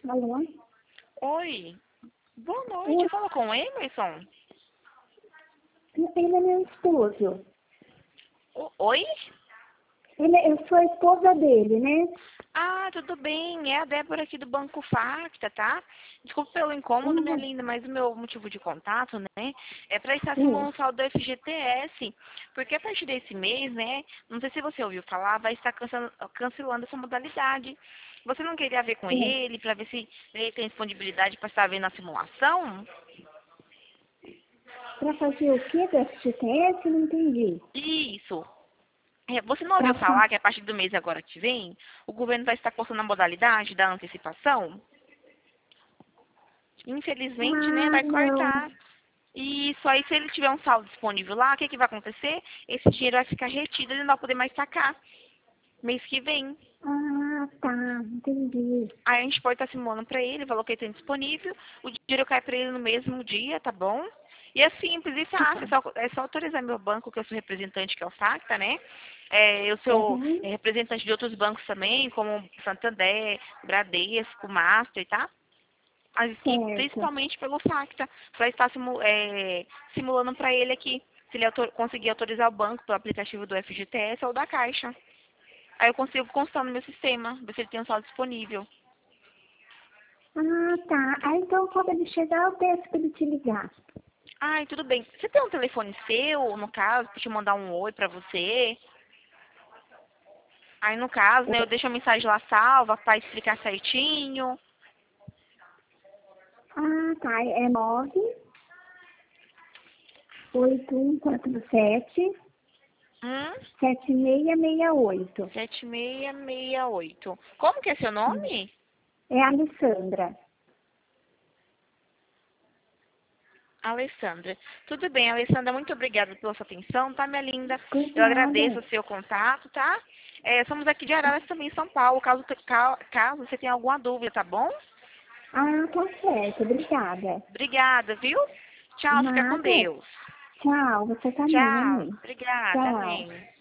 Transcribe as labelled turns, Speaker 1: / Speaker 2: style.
Speaker 1: Alô?
Speaker 2: Oi, boa noite. Fala com o Emerson.
Speaker 1: Ele é meu esposo.
Speaker 2: Oi?
Speaker 1: Eu sou a esposa dele, né?
Speaker 2: Ah, tudo bem. É a Débora aqui do Banco Facta, tá? Desculpa pelo incômodo, minha linda, mas o meu motivo de contato, né, é para estar simulando o saldo do FGTS. Porque a partir desse mês, né, não sei se você ouviu falar, vai estar cancelando essa modalidade. Você não queria ver com ele para ver se ele tem disponibilidade para estar vendo a simulação?
Speaker 1: Para fazer o quê do FGTS? Não entendi.
Speaker 2: Isso. Você não ouviu falar que a partir do mês agora que vem, o governo vai estar cortando a modalidade da antecipação? Infelizmente, né, vai
Speaker 1: Não.
Speaker 2: cortar. E isso aí, se ele tiver um saldo disponível lá, o que vai acontecer? Esse dinheiro vai ficar retido e ele não vai poder mais sacar mês que vem.
Speaker 1: Ah, tá. Entendi.
Speaker 2: Aí a gente pode estar simulando para ele, o valor que ele tem disponível, o dinheiro cai para ele no mesmo dia, tá bom? E é simples e fácil, é só autorizar meu banco, que eu sou representante, que é o Facta, né? Eu sou
Speaker 1: Uhum.
Speaker 2: representante de outros bancos também, como Santander, Bradesco, Master, tá? E
Speaker 1: Certo.
Speaker 2: principalmente pelo Facta, para estar simulando para ele aqui, se ele conseguir autorizar o banco pelo aplicativo do FGTS ou da Caixa. Aí eu consigo constar no meu sistema, ver se ele tem um saldo disponível.
Speaker 1: Ah, tá. Ah, então quando ele chegar, eu peço para ele te ligar.
Speaker 2: Ai, tudo bem. Você tem um telefone seu, no caso, pra te mandar um oi pra você? Aí, no caso, né, eu deixo a mensagem lá salva pra explicar certinho.
Speaker 1: Ah, tá. É 98147
Speaker 2: Hum?
Speaker 1: 7668.
Speaker 2: 7668. Como que é seu nome?
Speaker 1: É a Alessandra.
Speaker 2: Alessandra. Tudo bem, Alessandra, muito obrigada pela sua atenção, tá, minha linda?
Speaker 1: Por
Speaker 2: Eu agradeço
Speaker 1: nada.
Speaker 2: o seu contato, tá? Somos aqui de Araras também, em São Paulo, caso você tenha alguma dúvida, tá bom?
Speaker 1: Ah, tá certo. Obrigada.
Speaker 2: Obrigada, viu? Tchau, fica com
Speaker 1: Nada.
Speaker 2: Deus.
Speaker 1: Tchau. Você também,
Speaker 2: Tchau.
Speaker 1: amém.
Speaker 2: Obrigada,
Speaker 1: Tchau.
Speaker 2: amém.